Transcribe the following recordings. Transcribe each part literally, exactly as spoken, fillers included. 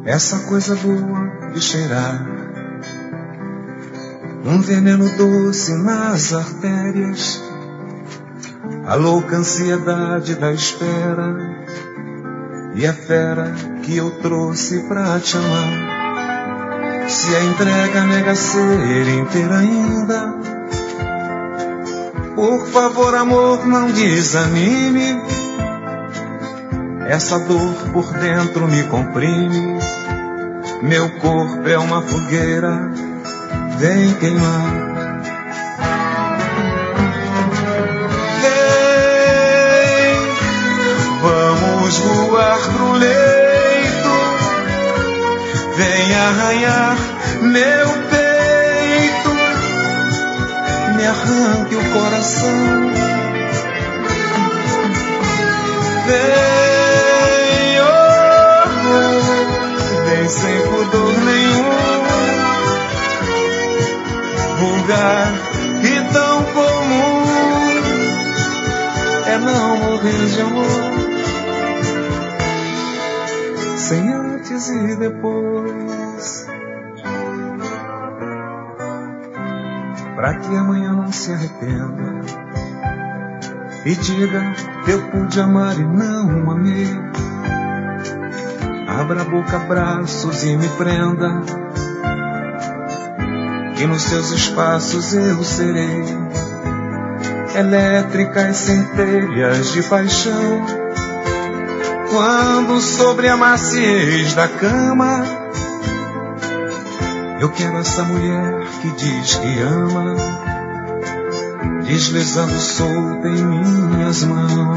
essa coisa boa de cheirar, um veneno doce nas artérias, a louca ansiedade da espera, e a fera que eu trouxe pra te amar. Se a entrega nega ser inteira ainda, por favor, amor, não desanime. Essa dor por dentro me comprime, meu corpo é uma fogueira, vem queimar. Vamos voar pro leito, vem arranhar meu peito, me arranque o coração. Vem, oh, oh, vem sem pudor nenhum, vulgar e tão comum é não morrer de amor, sem antes e depois, pra que amanhã não se arrependa e diga, eu pude amar e não amei. Abra a boca, braços e me prenda, que nos seus espaços eu serei elétricas centelhas de paixão. Quando sobre a maciez da cama eu quero essa mulher que diz que ama, deslizando solta em minhas mãos.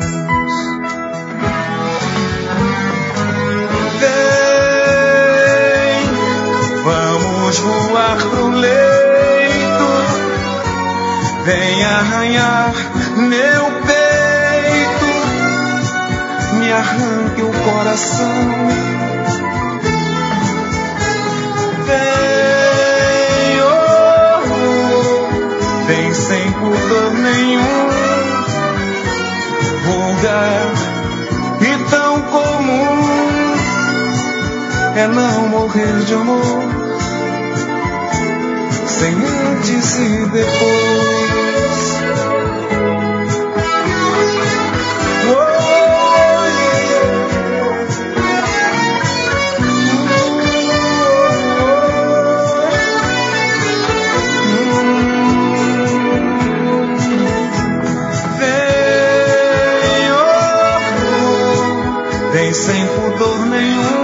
Vem, vamos voar pro leito, vem arranhar meu peito, me arranque o coração. Vem, oh, oh, vem sem pudor nenhum, vulgar e tão comum é não morrer de amor, sem antes e depois. Sem pudor nenhum,